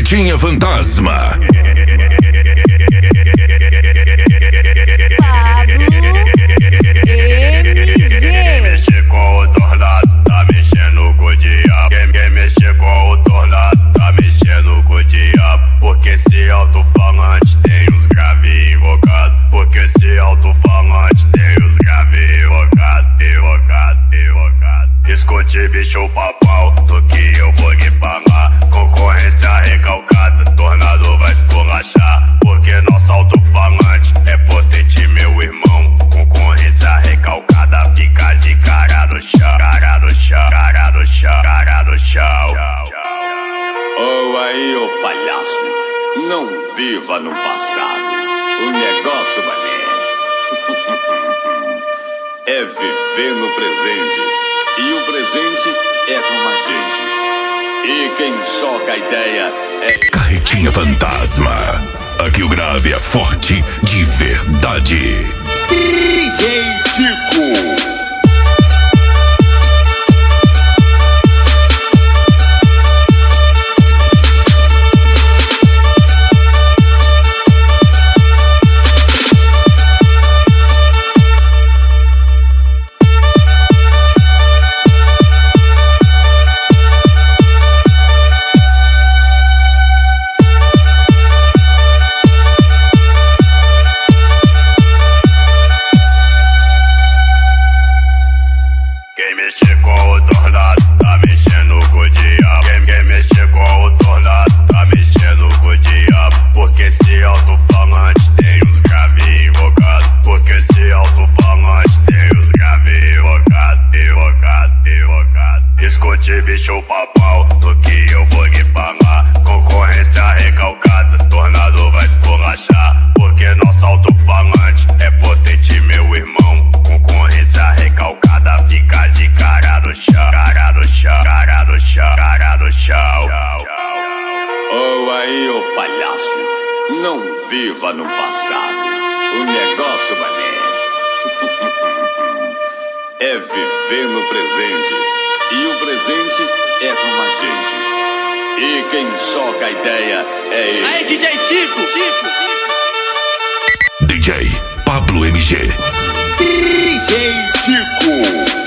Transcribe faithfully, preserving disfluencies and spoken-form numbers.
Carretinha Fantasma. Escute, bicho papau, do que eu vou lhe pagar. Concorrência recalcada, tornado vai esculachar. Porque nosso alto-falante é potente, meu irmão. Concorrência recalcada, fica de cara no chão. Cara no chão, cara no chão, cara no chão. Oh, aí, ô palhaço, não viva no passado. O negócio, mané, é viver no presente. E o presente é com a gente. E quem choca a ideia é... Carretinha Fantasma. Aqui o grave é forte de verdade. D J Tico. Escute, bicho papau, do que eu vou lhe pagar. Concorrência recalcada, tornado vai esculachar. Porque nosso alto-falante é potente, meu irmão. Concorrência recalcada, fica de cara no chão. Cara no chão, cara no chão, cara no chão. Oh, aí, ô palhaço, não viva no passado. O negócio, mané, é viver no presente. E o presente é com a gente. E quem choca a ideia é ele. Aí, D J Tico, Tico, D J Pablo M G. D J Tico.